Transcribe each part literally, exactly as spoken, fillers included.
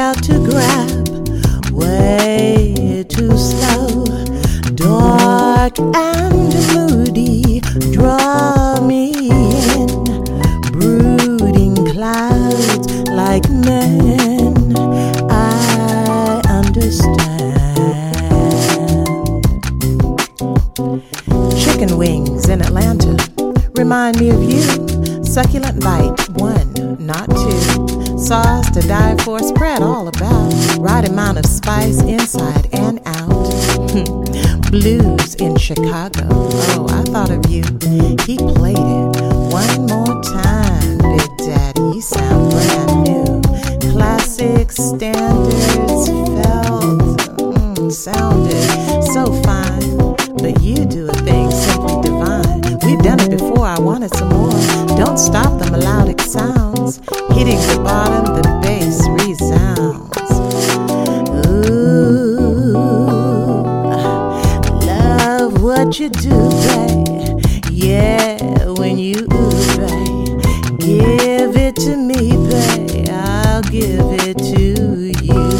out to grab, way too slow. Dark and moody, draw me in. Brooding clouds like men, I understand. Chicken wings in Atlanta remind me of you. Succulent bite, one, not two. Sauce to die for, spread all about. Right amount of spice inside and out. Blues in Chicago, oh, I thought of you. He played it one more time, Big Daddy, you sound brand new. Classic standards felt, mm, sounded so fine. But you do a thing simply divine. We've done it before, I wanted some more. Don't stop the melodic sounds. Hitting the bottom, the bass resounds. Ooh, love what you do, babe. Yeah, when you ooh, babe. Give it to me, babe. I'll give it to you.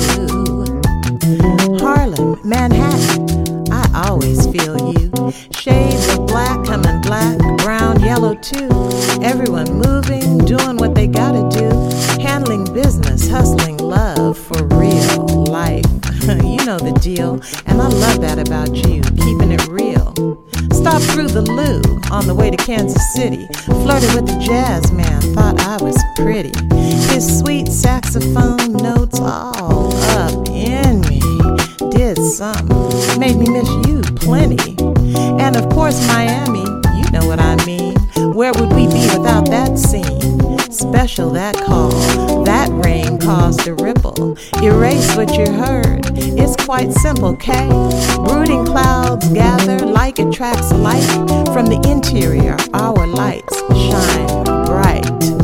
Harlem, Manhattan, I always feel you. Shades of black coming black, brown, yellow too. Everyone moving, doing what they gotta do. Handling business, hustling love for real life. You know the deal, and I love that about you, keeping it real. Stopped through the Lou on the way to Kansas City. Flirted with the jazz man, thought I was pretty. His sweet saxophone notes all up in me. Did something, made me miss you plenty. And of course Miami, you know what I mean. Where would we be without that scene? Special that call, that rain caused a ripple. Erase what you heard, it's quite simple, K. Brooding clouds gather, like attracts light. From the interior, our lights shine bright.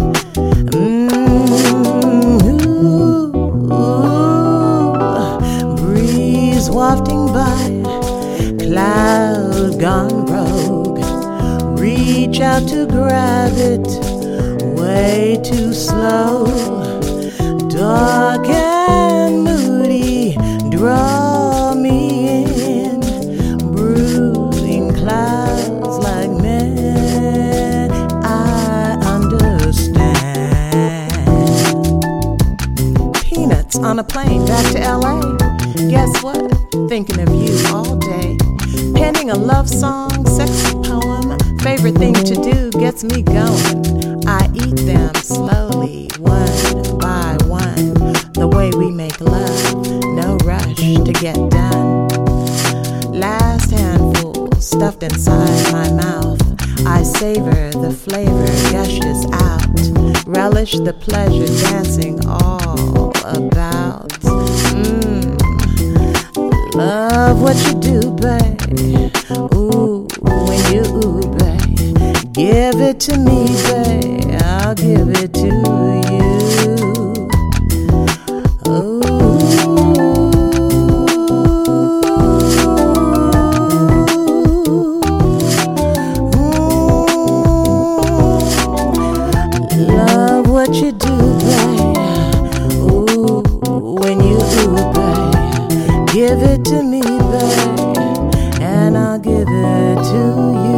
Mm-hmm. Breeze wafting by, cloud gone rogue. Reach out to grab it, way too slow. Dark and moody, draw me in. Brooding clouds like men, I understand. Peanuts on a plane back to L A. Guess what? Thinking of you all day. Penning a love song, sexy poem. Favorite thing to do gets me going. I eat them slowly, one by one. The way we make love, no rush to get done. Last handful stuffed inside my mouth. I savor the flavor gushes out. Relish the pleasure dancing all about. Mmm. Love what you do, babe. Ooh, when you ooh, babe. Give it to me, babe. I'll give it to you. Ooh. Love what you do, babe. Ooh, when you ooh, babe. Give it to me, babe, and I'll give it to you.